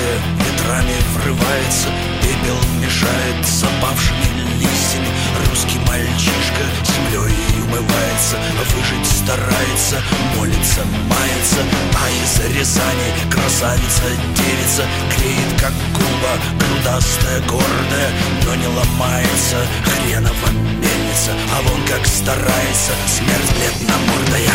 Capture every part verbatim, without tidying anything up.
гордая ветрами врывается, пепел мешает с опавшими листьями. Русский мальчишка землей умывается, выжить старается, молится, мается. А из Рязани красавица-девица греет, как губа, грудастая, гордая, но не ломается хренова мельница. А вон как старается, смерть бледномордая.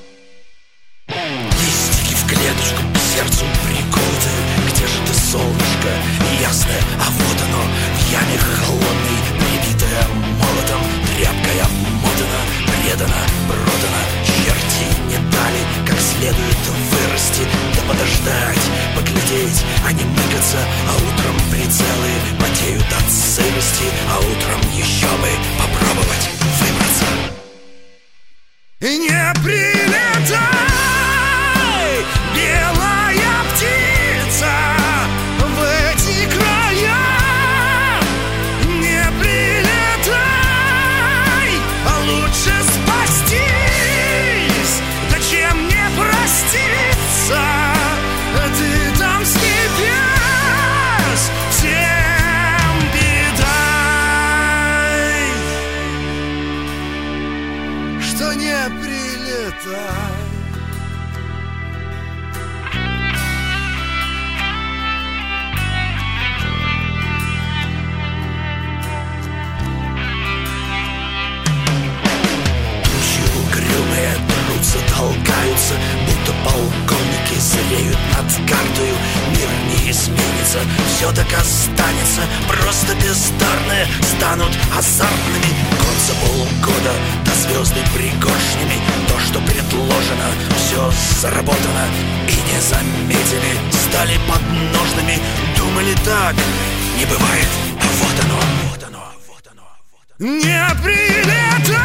Листики в клеточку к сердцу приколоты. Где же ты, солнышко, ясное? А вот оно, в яме холодной, прибитое молотом, тряпкой обмотана, предана, продана. Черти не дали как следует вырасти, да подождать, поглядеть, а не мыкаться. А утром прицелы потеют от сырости, а утром еще бы попробовать выбраться. И не прилетай, белая птица, в эти края. Не прилетай, а лучше спастись. Да чем не проститься, ты там с небес всем передай, что не прилетай. Толкаются, будто полковники зреют над картою. Мир не изменится, все так останется. Просто бездарные станут азартными. Год за полгода до звезды пригоршнями. То, что предложено, все заработано. И не заметили, стали подножными. Думали, так не бывает, а вот оно, вот оно, вот оно, вот оно. Не прилетай,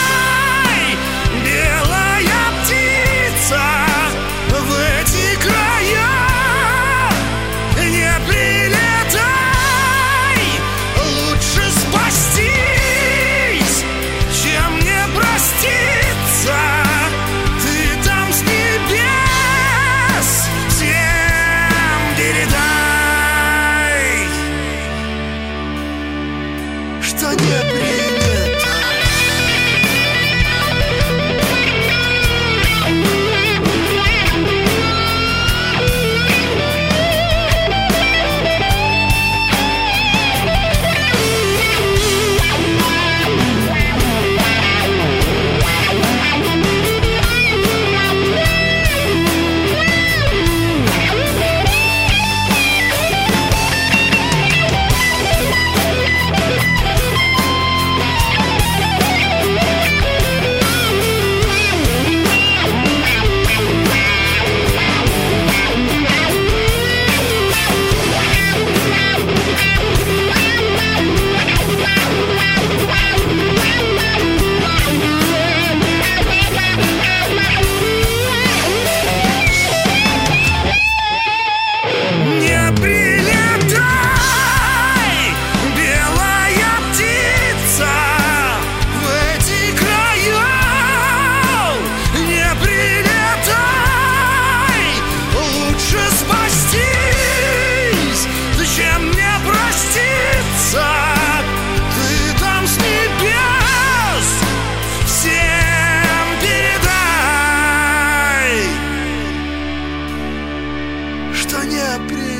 белая птица, в эти края. Не прилетай, лучше спастись, чем не проститься. Ты там с небес всем передай, что не прилетай. Что не при